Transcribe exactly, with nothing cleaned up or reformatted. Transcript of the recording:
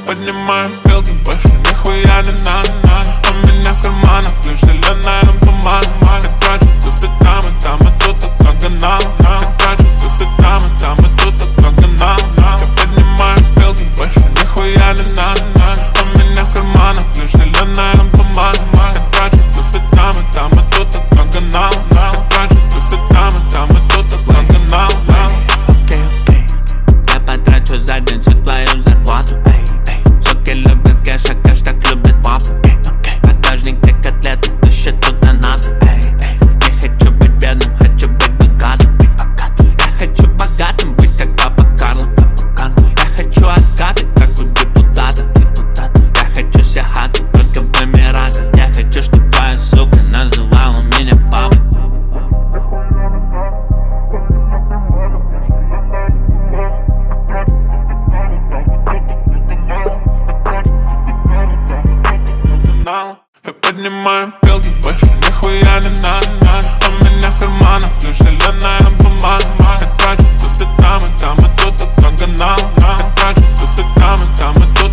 поднимаем пилки, больше нихуя не надо. У меня в карманах лишь зеленая помада. Я трачу тут и там, и там, и тут, как канал. Я трачу тут и там, и там, и тут, как канал. Я поднимаю пилки, больше нихуя не надо. У меня в карманах лишь зеленая помада. Я трачу тут и там, и там, и тут, как канал. Я трачу тут и там, и там, и тут, как канал. Окей, окей, я потрачу за день всю твою зарплату. Соки любят кэш, а кэш так любит папу. Багажник те котлеты, но счету не надо. Не хочу быть бедным, хочу быть богатым. Я хочу богатым быть, как папа Карло. Я хочу откаты, как у депутата. Я хочу все хаты, только в Эмиратах. Я хочу, чтоб твоя сука называла меня папой. Я поднимаю пилки, больше нихуя не надо. У меня в карманах лишь зеленая помада. Я трачу тут и там, и там, и тут, как канал. Я трачу тут и там, и там, и тут.